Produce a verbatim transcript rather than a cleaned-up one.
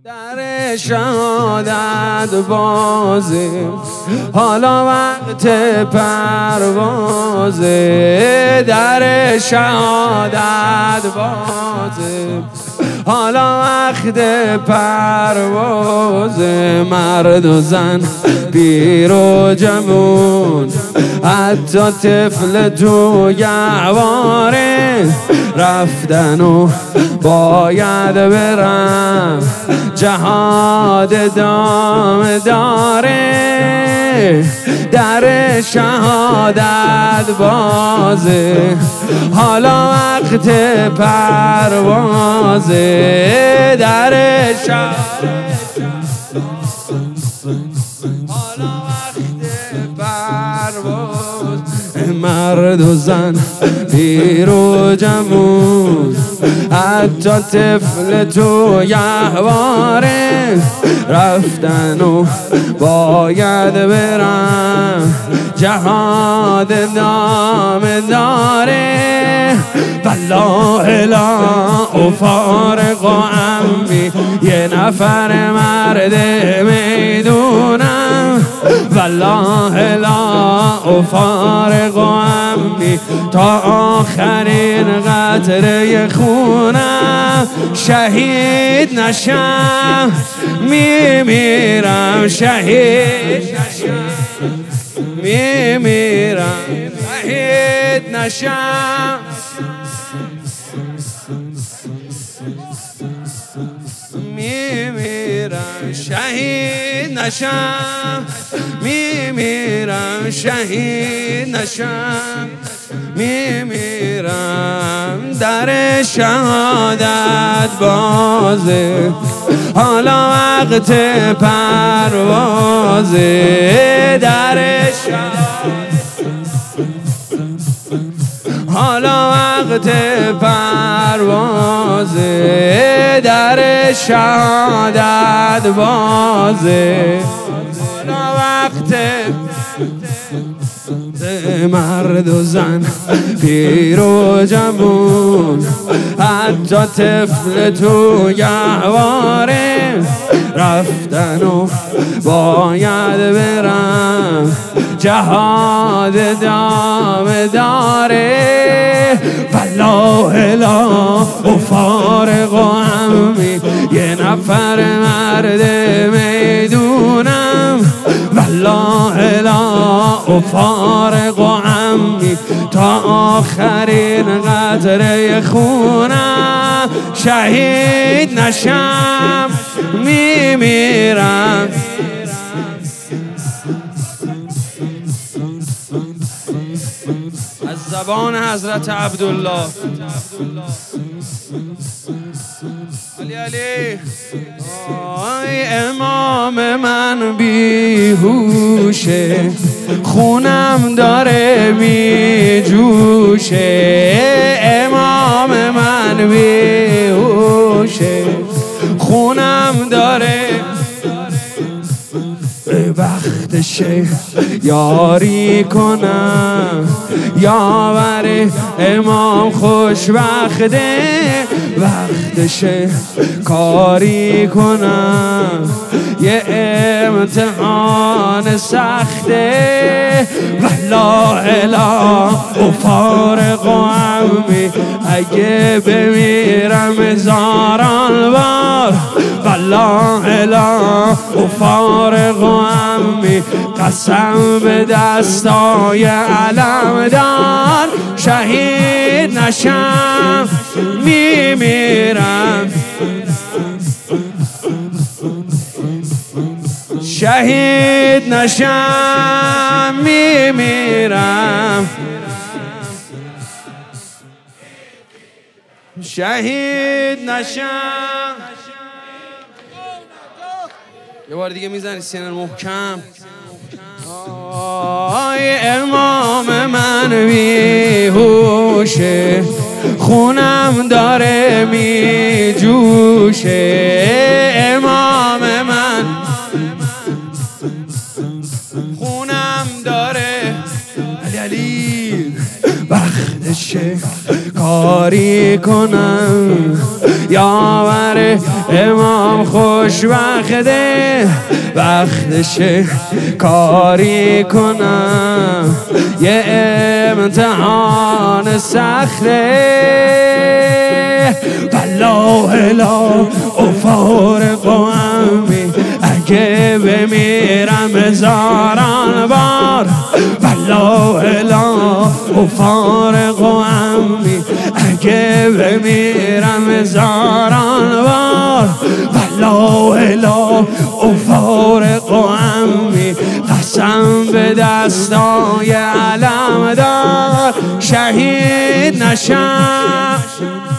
در شهادت بازه، حالا وقت پروازه. در شهادت بازه، حالا وقت پروازه. مرد و زن، پیر و جوون، حتی طفل تو گهواره، رفتن و باید برم، جهاد دام داره. در شهادت بازه، حالا وقت پروازه. در شهادت حالا وقت پرواز. مرد و زن، پیر و جوون، حتی طفل تو گهواره، رفتن و باید برم، جهاد نام داره. والله لا افارق عمی، یه نفر مرد میدونم. والله لا افارق عمی، تا آخرین قطره خونم. شهید نشم میمیرم، شهید نشم میمیرم، شهید نشم میمیرم، شهید نشم میمیرم، شهید نشم میمیرم. در شهادت بازه، حالا وقت پروازه. در شهادت حالا وقت پروازه. در شهادت بازه، حالا وقت. مرد و زن، پیر و جوون، حتی طفل تو گهواره، رفتن و باید برم، جهاد دام داره. والله لا افارق عمی، یه نفر مرد میدونم. والله لا افارق عمی، تا آخرین قطره خونم. شهید نشم میمیرم، از زبان حضرت عبدالله علی علی. آی امام من بیهوشه، خونم داره می جوشه. امام من بیهوشه، خونم داره. وقتشه یاری کنم، یاور امام خوشبخته. وقتشه کاری کنم، یه امتحان سخته. والله لا افارق عمی، اگه بمیرم هزاران بار. والله لا افارق عمی، قسم به دستای علمدار. شهید نشم میمیرم، شهید نشم میمیرم، شهید نشم. یه بار دیگه میزنی سینه محکم. آی امام من بیهوشه، خونم داره می جوشه. امام من خونم داره. علی علی وقتشه کاری کنم، یاور یاره امام خوشبخته وقتشه کاری کنم یه امتحان سخته والله لا افارق عمی اگه بمیرم هزاران بار والله لا افارق عمی اگه بمیرم هزاران بار والله لا افارق عمی قسم به دستای علم دار شهید نشم